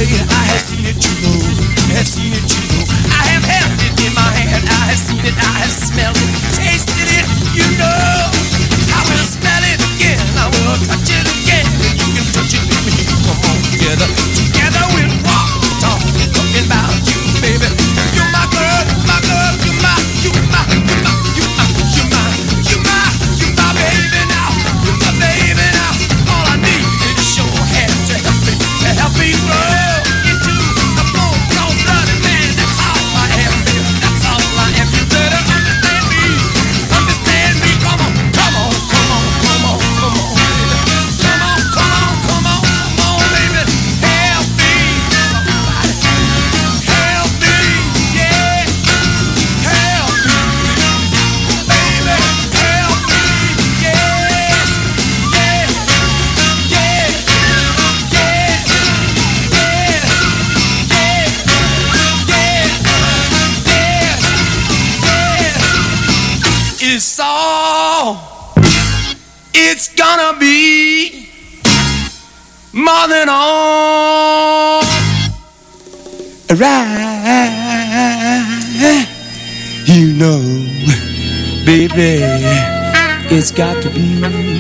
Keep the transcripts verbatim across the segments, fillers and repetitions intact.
way. I have seen it, you know. I have seen it, you know. I have held it in my hand. I have seen it, I have smelled it, tasted it, you know. I will smell it again. I will touch it again. And you can touch it with me. Come on, together. Together we'll walk, talk, talking about you, baby. You're my girl, my girl. You're my, you're my, you're my, you're my, you're my, you're my, you're my baby now. You're my baby now. All I need is your hand to help me, to help me grow into a full-grown blooded man. That's all I am, baby. That's all I am. You better understand me, understand me. Come on, come on, come on, come on, come on, baby. Come on, come on, come on, come on, baby. Help me, somebody. Help me, yeah. Help me, baby. Help me, yes, yeah, yeah, yeah, yeah, yeah, yeah, yeah. It's all it's gonna be, more than all right. You know, baby, it's got to be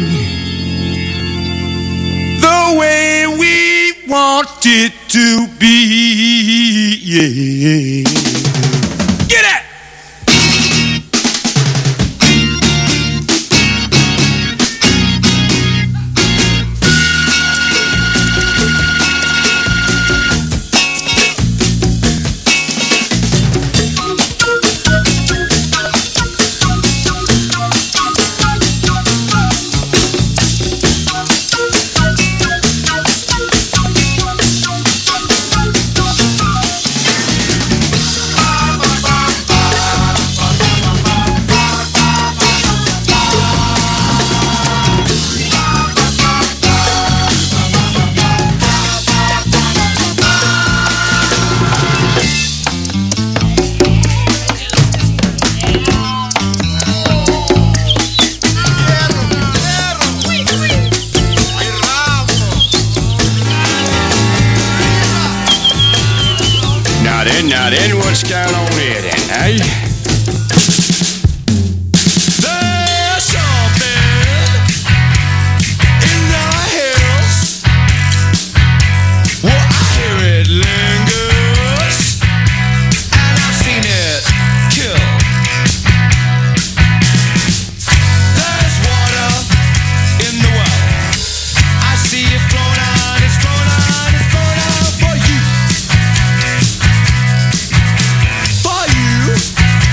the way we want it to be. Yeah. Get it! Now then, what's going on here then, eh? There's something in the hills. Well, I hear it lingers, and I've seen it kill. There's water in the well. I see it flowing on, it's flowing on, it's flowing on for you. For you.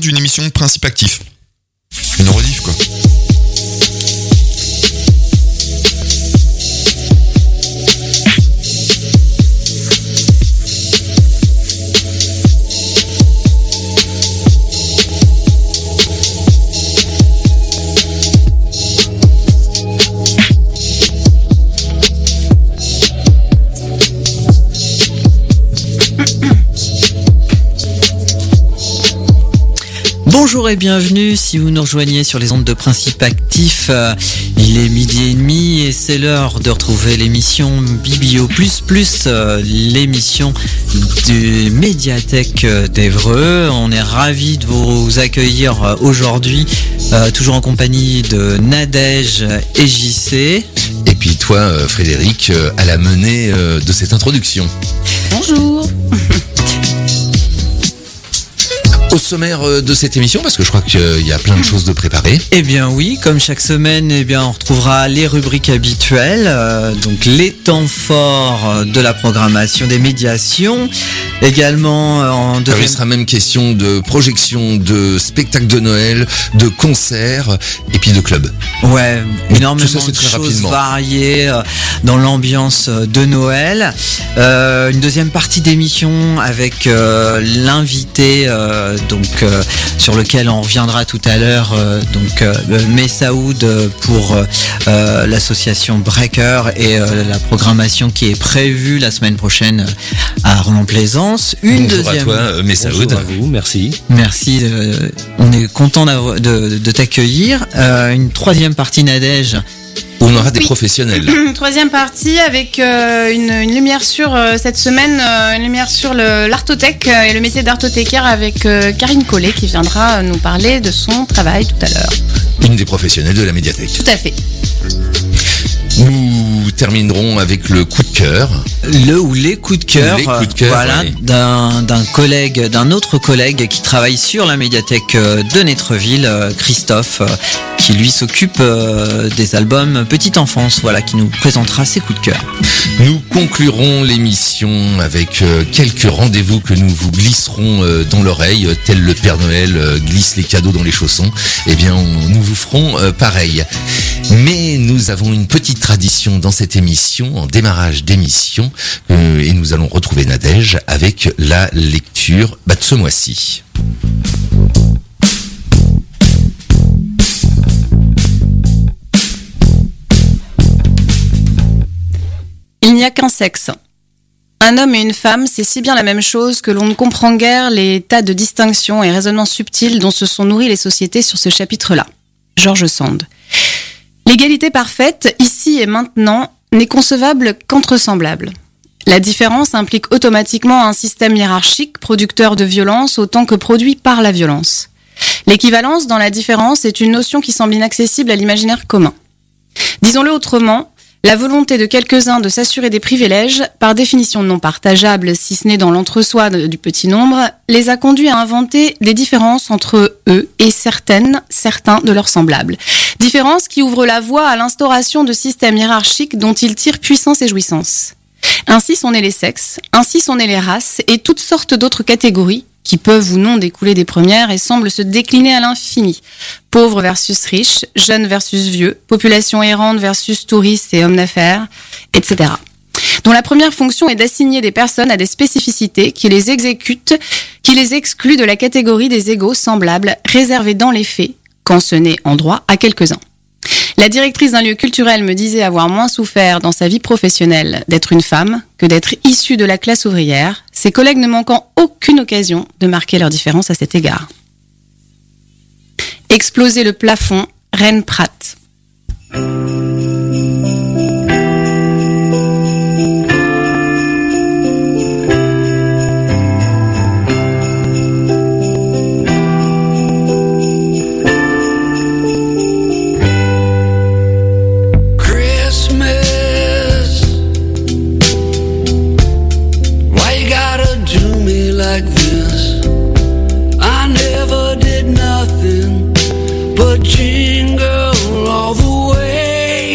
d'une émission de Principe Actif. Une rediff, quoi. Bonjour et bienvenue si vous nous rejoignez sur les ondes de Principe Actif. Euh, il est midi et demi et c'est l'heure de retrouver l'émission Bibio Plus Plus, euh, l'émission du Médiathèque d'Évreux. On est ravis de vous accueillir euh, aujourd'hui, euh, toujours en compagnie de Nadège et J C. Et puis toi, euh, Frédéric, euh, à la menée euh, de cette introduction. Bonjour. Au sommaire de cette émission, parce que je crois qu'il y a plein de choses de préparées. Eh bien oui, comme chaque semaine, eh bien on retrouvera les rubriques habituelles, euh, donc les temps forts de la programmation des médiations. Également euh, en deuxième... Alors, il sera même question de projection, de spectacles de Noël, de concerts et puis de clubs. Ouais, énormément ça, de choses rapidement. variées euh, dans l'ambiance de Noël. Euh, une deuxième partie d'émission avec euh, l'invité euh, donc euh, sur lequel on reviendra tout à l'heure, euh, donc euh, Messaoud pour euh, l'association Breaker et euh, la programmation qui est prévue la semaine prochaine à Roland-Plaisance. Une Bonjour deuxième... à toi, Messaoud. Bonjour à vous, merci. Merci, euh, on est content de, de t'accueillir. Euh, une troisième partie, Nadège. Où on aura des oui. professionnels. Troisième partie avec euh, une, une lumière sur euh, cette semaine, euh, une lumière sur le, l'artothèque euh, et le métier d'artothécaire avec euh, Karine Collet qui viendra nous parler de son travail tout à l'heure. Une des professionnels de la médiathèque. Tout à fait. Nous terminerons avec le coup de cœur. Le ou les coups de cœur, les coups de cœur voilà, ouais. d'un, d'un collègue, d'un autre collègue qui travaille sur la médiathèque de Netreville, Christophe, qui lui s'occupe des albums Petite Enfance, voilà, qui nous présentera ses coups de cœur. Nous conclurons l'émission avec quelques rendez-vous que nous vous glisserons dans l'oreille, tel le Père Noël glisse les cadeaux dans les chaussons. Eh bien, on, nous vous ferons pareil. Mais nous avons une petite tradition dans cette émission, en démarrage d'émission, euh, et nous allons retrouver Nadège avec la lecture bah, de ce mois-ci. Il n'y a qu'un sexe. Un homme et une femme, c'est si bien la même chose que l'on ne comprend guère les tas de distinctions et raisonnements subtils dont se sont nourries les sociétés sur ce chapitre-là. George Sand. L'égalité parfaite, ici et maintenant, n'est concevable qu'entre semblables. La différence implique automatiquement un système hiérarchique producteur de violence autant que produit par la violence. L'équivalence dans la différence est une notion qui semble inaccessible à l'imaginaire commun. Disons-le autrement, la volonté de quelques-uns de s'assurer des privilèges, par définition non partageables si ce n'est dans l'entre-soi du petit nombre, les a conduits à inventer des différences entre eux et certaines, certains de leurs semblables. Différences qui ouvrent la voie à l'instauration de systèmes hiérarchiques dont ils tirent puissance et jouissance. Ainsi sont nés les sexes, ainsi sont nées les races et toutes sortes d'autres catégories qui peuvent ou non découler des premières et semblent se décliner à l'infini. Pauvres versus riches, jeunes versus vieux, population errante versus touristes et hommes d'affaires, et cetera. Dont la première fonction est d'assigner des personnes à des spécificités qui les exécutent, qui les excluent de la catégorie des égaux semblables, réservés dans les faits, quand ce n'est en droit, à quelques-uns. La directrice d'un lieu culturel me disait avoir moins souffert dans sa vie professionnelle d'être une femme que d'être issue de la classe ouvrière, ses collègues ne manquant aucune occasion de marquer leur différence à cet égard. Exploser le plafond, Reine Pratt. Jingle all the way.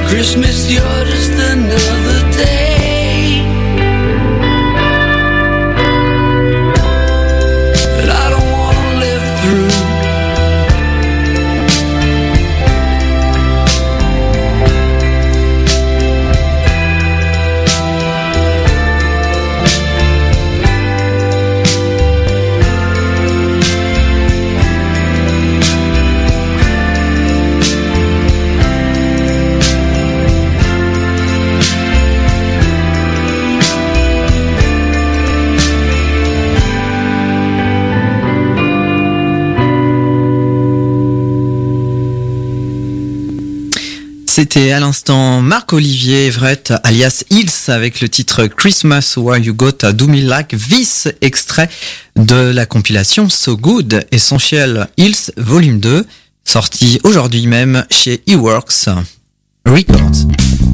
Christmas, you're just another day that I don't wanna live through. C'était à l'instant Marc-Olivier Everett, alias Hills, avec le titre Christmas Where You Got Do Me Like This, extrait de la compilation So Good, Essential Hills Volume deux, sorti aujourd'hui même chez E-Works Records.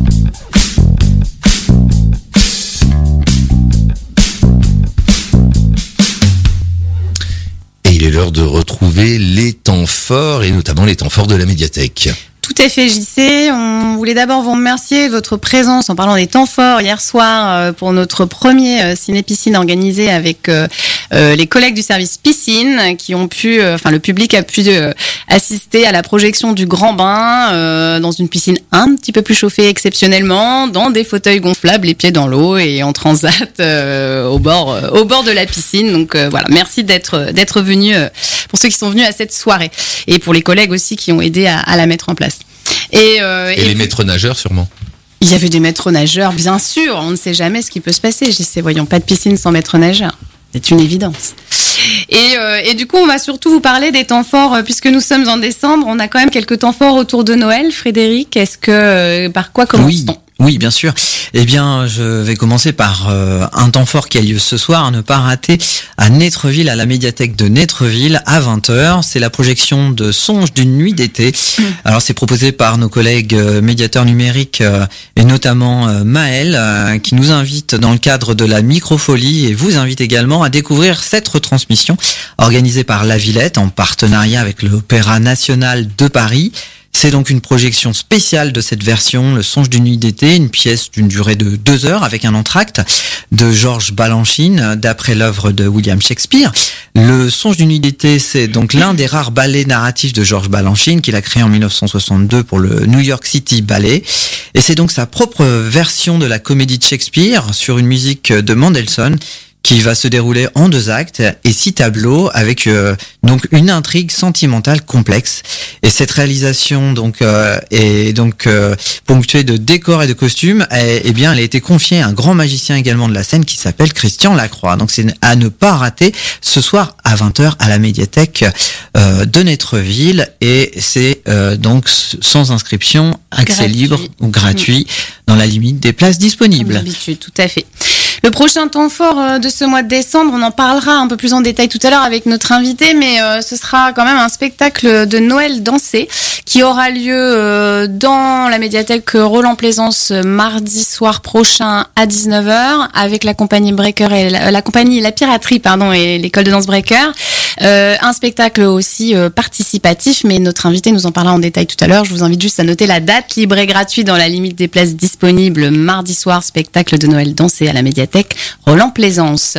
Et il est l'heure de retrouver les temps forts, et notamment les temps forts de la médiathèque. Tout à fait, J C. On voulait d'abord vous remercier de votre présence en parlant des temps forts hier soir euh, pour notre premier euh, ciné-piscine organisé avec euh, euh, les collègues du service piscine qui ont pu, euh, enfin le public a pu euh, assister à la projection du Grand Bain euh, dans une piscine un petit peu plus chauffée exceptionnellement, dans des fauteuils gonflables, les pieds dans l'eau et en transat euh, au bord, euh, au bord de la piscine. Donc euh, voilà, merci d'être d'être venus euh, pour ceux qui sont venus à cette soirée et pour les collègues aussi qui ont aidé à, à la mettre en place. Et, euh, et, et les maîtres nageurs, sûrement. Il y avait des maîtres nageurs, bien sûr. On ne sait jamais ce qui peut se passer. Je sais, voyons, pas de piscine sans maître nageur. C'est une évidence. Et, euh, et du coup, on va surtout vous parler des temps forts, euh, puisque nous sommes en décembre. On a quand même quelques temps forts autour de Noël. Frédéric, est-ce que euh, par quoi commence-t-on ? Oui. Oui, bien sûr. Eh bien, je vais commencer par euh, un temps fort qui a lieu ce soir, à ne pas rater, à Nétreville, à la médiathèque de Nétreville, à vingt heures. C'est la projection de Songes d'une nuit d'été. Mmh. Alors, c'est proposé par nos collègues euh, médiateurs numériques euh, et notamment euh, Maël, euh, qui nous invite dans le cadre de la microfolie et vous invite également à découvrir cette retransmission organisée par La Villette en partenariat avec l'Opéra National de Paris. C'est donc une projection spéciale de cette version, Le Songe d'une nuit d'été, une pièce d'une durée de deux heures avec un entracte de Georges Balanchine, d'après l'œuvre de William Shakespeare. Le Songe d'une nuit d'été, c'est donc l'un des rares ballets narratifs de Georges Balanchine qu'il a créé en dix-neuf cent soixante-deux pour le New York City Ballet. Et c'est donc sa propre version de la comédie de Shakespeare sur une musique de Mendelssohn, qui va se dérouler en deux actes et six tableaux avec euh, donc une intrigue sentimentale complexe. Et cette réalisation donc euh, est donc euh, ponctuée de décors et de costumes. Et, et bien, elle a été confiée à un grand magicien également de la scène qui s'appelle Christian Lacroix. Donc c'est à ne pas rater ce soir à vingt heures à la médiathèque euh, de Nétreville. Et c'est euh, donc sans inscription, accès gratuit. libre ou gratuit mmh. dans la limite des places disponibles. Comme d'habitude, tout à fait. Le prochain temps fort de ce mois de décembre, on en parlera un peu plus en détail tout à l'heure avec notre invité, mais euh, ce sera quand même un spectacle de Noël dansé qui aura lieu euh, dans la médiathèque Roland-Plaisance mardi soir prochain à dix-neuf heures avec la compagnie Breaker et la, la compagnie La Piraterie pardon et l'école de danse Breaker. Euh, un spectacle aussi euh, participatif, mais notre invité nous en parlera en détail tout à l'heure. Je vous invite juste à noter la date, libre et gratuit dans la limite des places disponibles. Mardi soir, spectacle de Noël dansé à la médiathèque Roland-Plaisance.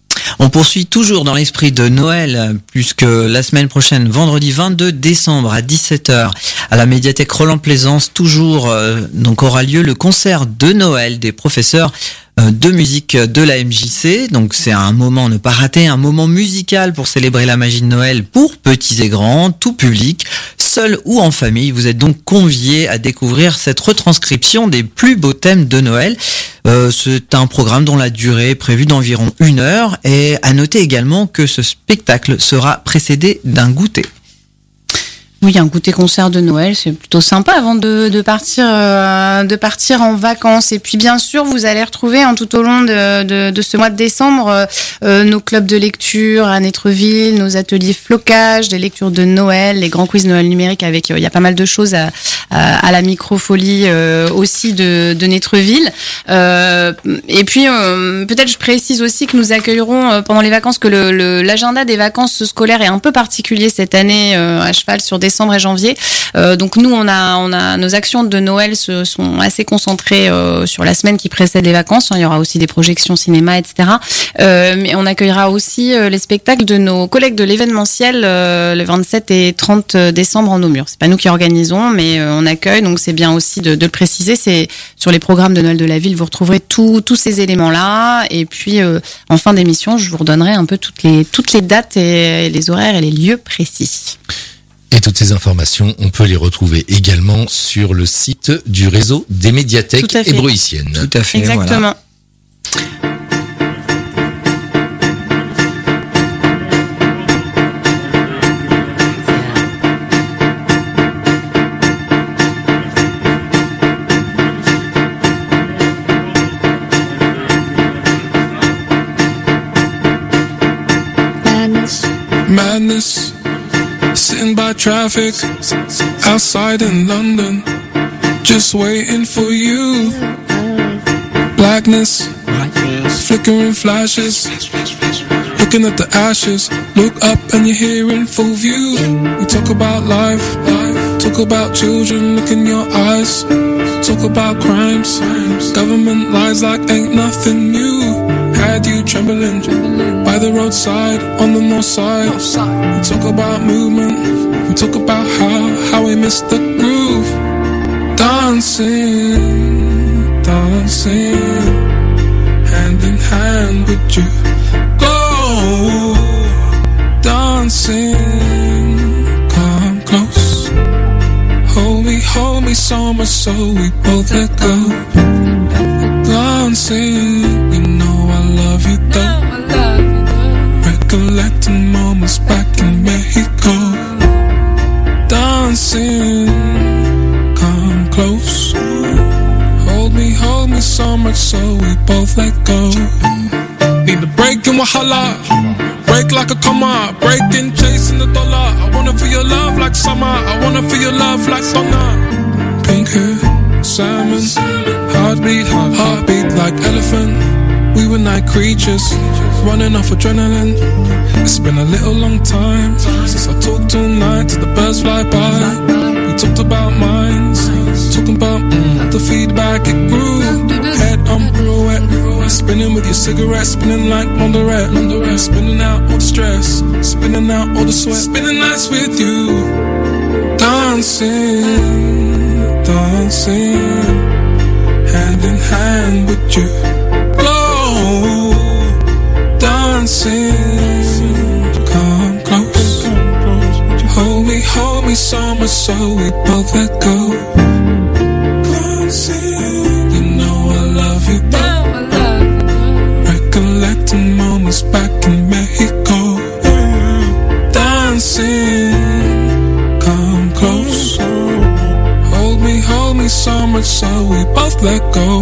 On poursuit toujours dans l'esprit de Noël, puisque la semaine prochaine, vendredi vingt-deux décembre à dix-sept heures, à la médiathèque Roland-Plaisance, toujours euh, donc aura lieu le concert de Noël des professeurs de musique de la M J C. Donc c'est un moment à ne pas rater, un moment musical pour célébrer la magie de Noël pour petits et grands, tout public, seul ou en famille. Vous êtes donc conviés à découvrir cette retranscription des plus beaux thèmes de Noël. Euh, c'est un programme dont la durée est prévue d'environ une heure, et à noter également que ce spectacle sera précédé d'un goûter. Oui, un goûter concert de Noël, c'est plutôt sympa avant de, de partir euh, de partir en vacances. Et puis bien sûr, vous allez retrouver hein, tout au long de, de, de ce mois de décembre euh, nos clubs de lecture à Nétreville, nos ateliers flocage, des lectures de Noël, les grands quiz Noël numérique avec euh, il y a pas mal de choses à, à, à la microfolie euh, aussi de, de Nétreville. Euh, et puis euh, peut-être je précise aussi que nous accueillerons euh, pendant les vacances que le, le, l'agenda des vacances scolaires est un peu particulier cette année euh, à cheval sur des décembre et janvier, Euh, donc nous, on a, on a nos actions de Noël se, sont assez concentrées euh, sur la semaine qui précède les vacances. Il y aura aussi des projections cinéma, et cetera. Euh, mais on accueillera aussi euh, les spectacles de nos collègues de l'événementiel euh, le vingt-sept et trente décembre en Naumur. C'est pas nous qui organisons, mais euh, on accueille. Donc c'est bien aussi de, de le préciser. C'est sur les programmes de Noël de la ville, vous retrouverez tous tous ces éléments-là. Et puis euh, en fin d'émission, je vous redonnerai un peu toutes les toutes les dates et, et les horaires et les lieux précis. Et toutes ces informations, on peut les retrouver également sur le site du réseau des médiathèques hébroïciennes. Tout à fait. Exactement. Voilà. Madness, sitting by traffic, outside in London, just waiting for you. Blackness, flickering flashes, looking at the ashes. Look up and you're here in full view. We talk about life, talk about children, look in your eyes. Talk about crimes, government lies like ain't nothing new. Had you trembling by the roadside on the north side. We talk about movement, we talk about how, how we missed the groove. Dancing, dancing, hand in hand with you. Go, dancing, come close. Hold me, hold me so much so we both let go. Dancing, you know I love you though. Recollecting moments back in Mexico. Dancing, come close. Hold me, hold me so much so we both let go. Need a break in Wahala, break like a comma, breaking, chasing the dollar. I wanna feel your love like summer, I wanna feel your love like summer. Pink hair, salmon, heartbeat, heart, heartbeat like elephant. We were night creatures, running off adrenaline. It's been a little long time since I talked all night till the birds fly by. We talked about minds, talking about mm, the feedback it grew. Head on pirouette, spinning with your cigarette, spinning like Monderette, spinning out all the stress, spinning out all the sweat, spinning nights with you. Dancing, dancing, hand in hand with you. Glow, dancing, come close. Hold me, hold me so much so we both let go. Dancing, you know I love you though. Recollecting moments back in Mexico. Dancing, come close. Hold me, hold me so much so we both let go.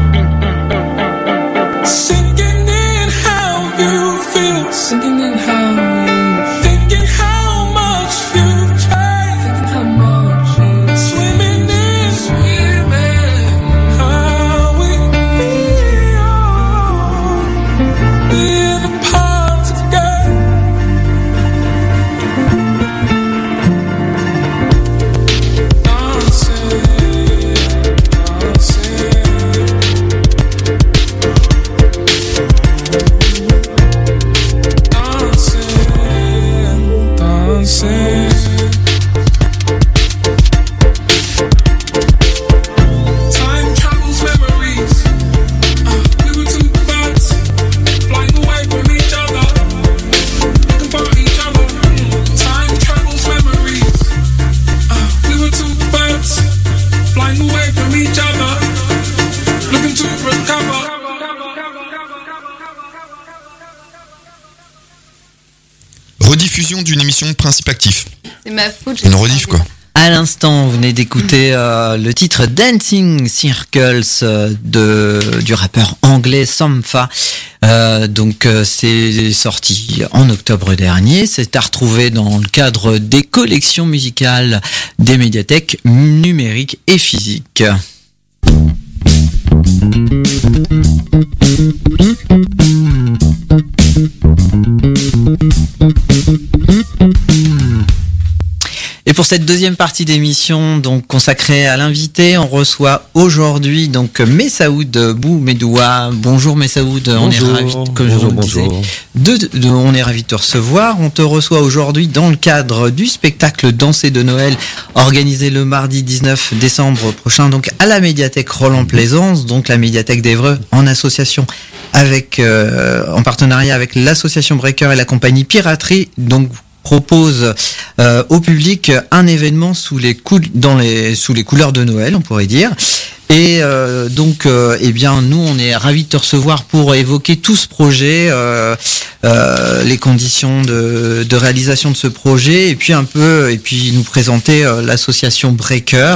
Sinking in how you feel, sinking in how you thinking how much you've changed, thinking how much you swimming in, swimming how we feel, being apart together. Dancing, dancing, dancing. Time travels memories. Uh, we were two birds flying away from each other, looking for each other. Time travels memories. Uh, we were two birds flying away from each other, looking to recover. Rediffusion d'une émission de Principe Actif. C'est ma faute. Une rediff quoi. À l'instant, vous venez d'écouter euh, le titre Dancing Circles euh, de, du rappeur anglais Sampha. Euh, donc euh, c'est sorti en octobre dernier. C'est à retrouver dans le cadre des collections musicales des médiathèques numériques et physiques. Et pour pour cette deuxième partie d'émission, donc consacrée à l'invité, on reçoit aujourd'hui donc Messaoud Boumedoua. Bonjour Messaoud, on est ravi, comme je vous le disais, de, de, on est ravi de te recevoir. On te reçoit aujourd'hui dans le cadre du spectacle Danser de Noël, organisé le mardi dix-neuf décembre prochain, donc à la médiathèque Roland Plaisance, donc la médiathèque d'Évreux, en association avec, euh, en partenariat avec l'association Breaker et la compagnie Piraterie. Donc propose euh, au public un événement sous les cou- dans les sous les couleurs de Noël, on pourrait dire. Et euh, donc, euh, eh bien, nous, on est ravis de te recevoir pour évoquer tout ce projet, euh, euh, les conditions de, de réalisation de ce projet, et puis un peu, et puis nous présenter euh, l'association Breaker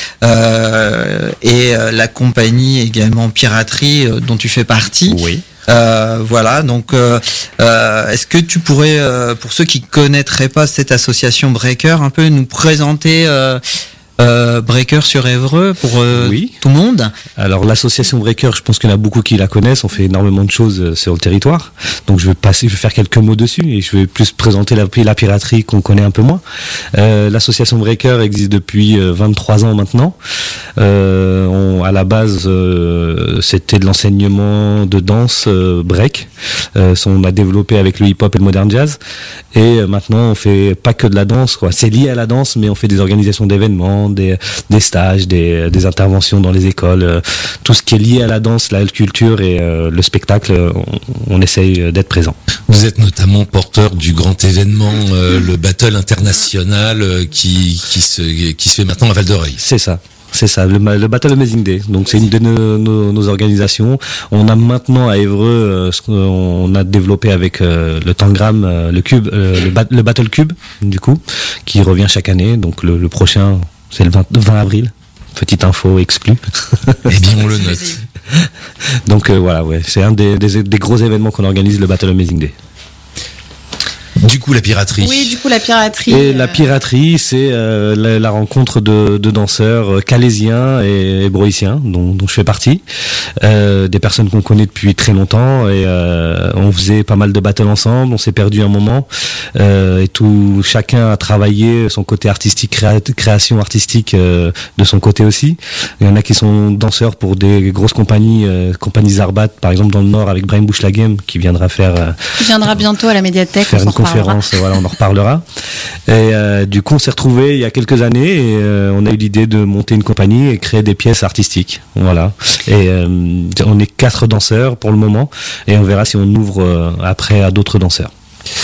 euh, et euh, la compagnie également Piraterie euh, dont tu fais partie. Oui. Euh, voilà, donc euh, euh, est-ce que tu pourrais, euh, pour ceux qui connaîtraient pas cette association Breaker, un peu nous présenter euh, euh, Breaker sur Évreux pour euh, Oui. tout le monde? Alors l'association Breaker, je pense qu'il y en a beaucoup qui la connaissent. On fait énormément de choses euh, sur le territoire. Donc je vais passer, je vais faire quelques mots dessus et je vais plus présenter la, la piraterie qu'on connaît un peu moins. Euh, l'association Breaker existe depuis euh, vingt-trois ans maintenant. Euh, on, à la base, euh, c'était de l'enseignement de danse euh, break. Euh, on a développé avec le hip-hop et le modern jazz. Et euh, maintenant, on fait pas que de la danse, quoi. C'est lié à la danse, mais on fait des organisations d'événements, des, des stages, des, des interventions dans les écoles, euh, tout ce qui est lié à la danse, la culture et euh, le spectacle. On, on essaye d'être présent. Vous êtes notamment porteur du grand événement, euh, le Battle international euh, qui qui se qui se fait maintenant à Val d'Oreille. C'est ça. C'est ça, le, le Battle Amazing Day. Donc c'est une de nos, nos, nos organisations. On a maintenant à Évreux, euh, ce qu'on a développé avec euh, le Tangram, euh, le Cube, euh, le, ba- le Battle Cube, du coup, qui revient chaque année. Donc le, le prochain, c'est le vingt, vingt avril. Petite info exclue. Eh bien, on le note. Donc euh, voilà, ouais, c'est un des, des, des gros événements qu'on organise, le Battle Amazing Day. Du coup, la piraterie. Oui, du coup, la piraterie. Et euh, la piraterie, c'est euh, la, la rencontre de, de danseurs euh, calaisiens et hébroïciens, dont, dont je fais partie, euh, des personnes qu'on connaît depuis très longtemps, et euh, on faisait pas mal de battles ensemble, on s'est perdu un moment, euh, et tout, chacun a travaillé son côté artistique, créa, création artistique euh, de son côté aussi. Il y en a qui sont danseurs pour des grosses compagnies, euh, compagnie Zarbat, par exemple dans le Nord avec Brian Bush La Game, qui viendra faire... Euh, qui viendra bientôt à la médiathèque. faire on une s'en reparlera. conférence, voilà, on en reparlera. Et euh, du coup, on s'est retrouvés il y a quelques années et euh, on a eu l'idée de monter une compagnie et créer des pièces artistiques. Voilà. Et euh, on est quatre danseurs pour le moment et on verra si on ouvre euh, après à d'autres danseurs.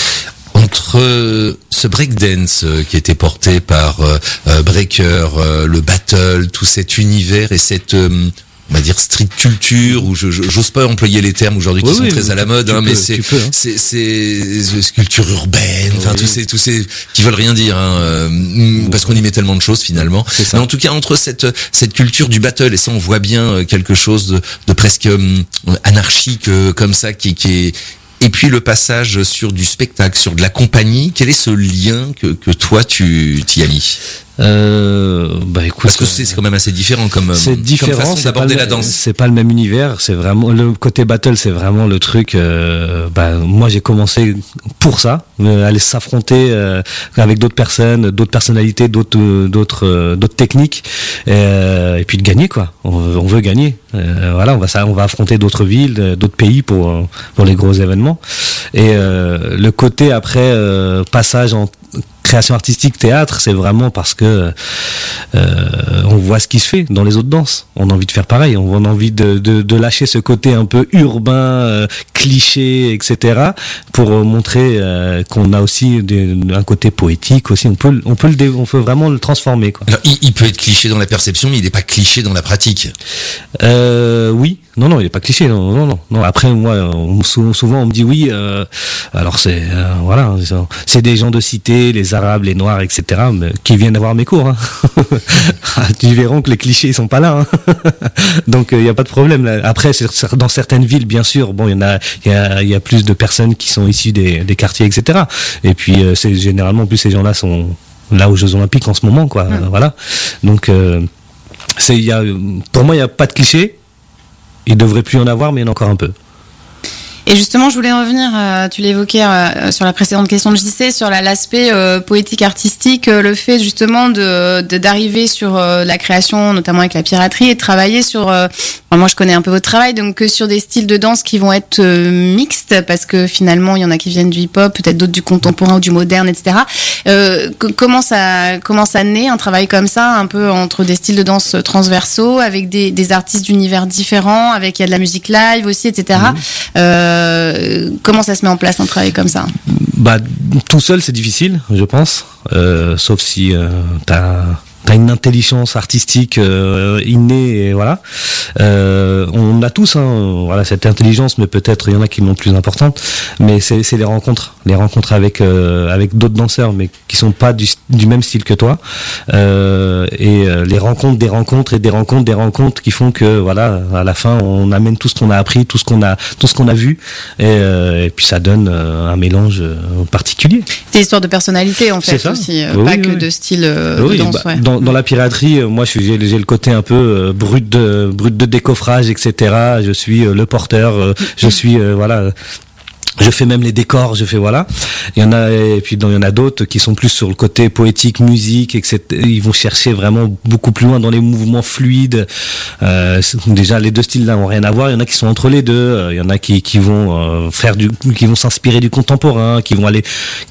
Entre euh, ce breakdance euh, qui était porté par euh, euh, Breaker, euh, le battle, tout cet univers et cette euh, on va dire street culture, ou je, je, j'ose pas employer les termes aujourd'hui qui Oui, sont oui, très à la tu- mode, tu hein, peux, mais c'est, tu peux, hein. c'est c'est c'est culture urbaine, enfin Oui. tous ces tous ces qui veulent rien dire, hein, euh, parce qu'on y met tellement de choses finalement. C'est ça. Mais en tout cas entre cette cette culture du battle et ça on voit bien euh, quelque chose de, de presque euh, anarchique euh, comme ça qui qui est. Et puis le passage sur du spectacle, sur de la compagnie, quel est ce lien que, que toi tu t'y as mis? Euh, bah écoute, Parce que c'est, c'est quand même assez différent comme, c'est comme différent, façon c'est pas, d'aborder le, la danse. c'est pas le même univers, c'est vraiment le côté battle, c'est vraiment le truc. Euh, bah, moi, j'ai commencé pour ça, euh, aller s'affronter euh, avec d'autres personnes, d'autres personnalités, d'autres, euh, d'autres, euh, d'autres techniques, et, euh, et puis de gagner quoi. On, veut- on veut gagner. Euh, voilà, on va ça, on va affronter d'autres villes, euh, d'autres pays pour euh, pour les gros événements. Et euh, le côté après euh, passage en création artistique, théâtre, c'est vraiment parce que euh, on voit ce qui se fait dans les autres danses. On a envie de faire pareil. On a envie de, de, de lâcher ce côté un peu urbain, euh, cliché, et cetera, pour montrer euh, qu'on a aussi des, un côté poétique aussi. On peut, on peut le, dé- on peut vraiment le transformer, quoi. Alors, il, il peut être cliché dans la perception, mais il n'est pas cliché dans la pratique. Euh, oui, non, non, il est pas cliché, non, non, non. non. Après, moi, on, souvent, souvent, on me dit oui. Euh, alors c'est, euh, voilà, c'est des gens de cité, les Arabes, les Noirs, et cetera, mais, qui viennent avoir mes cours. Hein. Tu verront que les clichés ils sont pas là. Hein. Donc il euh, y a pas de problème. Là. Après, c'est, dans certaines villes, bien sûr, bon, il y en a, il y a, il y a plus de personnes qui sont issues des, des quartiers, et cetera. Et puis, euh, c'est généralement, en plus, ces gens-là sont là aux Jeux Olympiques en ce moment, quoi. Mmh. Voilà. Donc, euh, c'est, il y a, pour moi, il y a pas de clichés. Il devrait plus y en avoir, mais il y en a encore un peu. Et justement, je voulais revenir, euh, tu l'évoquais euh, sur la précédente question de J C, sur la, l'aspect euh, poétique artistique, euh, le fait justement de, de d'arriver sur euh, la création, notamment avec la piraterie, et de travailler sur. Euh, enfin, moi, je connais un peu votre travail, donc que sur des styles de danse qui vont être euh, mixtes, parce que finalement, il y en a qui viennent du hip-hop, peut-être d'autres du contemporain ou du moderne, et cetera. Euh, que, comment ça comment ça naît un travail comme ça, un peu entre des styles de danse transversaux, avec des, des artistes d'univers différents, avec il y a de la musique live aussi, et cetera. Mmh. Euh, comment ça se met en place un travail comme ça? Bah, tout seul, c'est difficile, je pense. Euh, sauf si euh, t'as t'as une intelligence artistique euh, innée, et voilà. Euh, on a tous, hein, voilà, cette intelligence, mais peut-être il y en a qui l'ont plus importante. Mais c'est, c'est les rencontres, les rencontres avec euh, avec d'autres danseurs, mais qui sont pas du, du même style que toi. Euh, et euh, les rencontres, des rencontres et des rencontres, des rencontres qui font que, voilà, à la fin, on amène tout ce qu'on a appris, tout ce qu'on a, tout ce qu'on a vu, et, euh, et puis ça donne euh, un mélange euh, particulier. C'est histoire de personnalité en fait aussi, euh, oui, pas oui, que oui. de style euh, oui, de danse. Bah, ouais. dans, dans la piraterie, moi, je suis, j'ai, j'ai le côté un peu euh, brut de brut de décoffrage, et cetera. Je suis euh, le porteur, euh, je suis euh, voilà. Je fais même les décors, je fais voilà. Il y en a, et puis il y en a d'autres qui sont plus sur le côté poétique, musique, et cetera. Ils vont chercher vraiment beaucoup plus loin dans les mouvements fluides. Euh, déjà, les deux styles-là n'ont rien à voir. Il y en a qui sont entre les deux. Il y en a qui, qui vont euh, faire du, qui vont s'inspirer du contemporain, qui vont aller,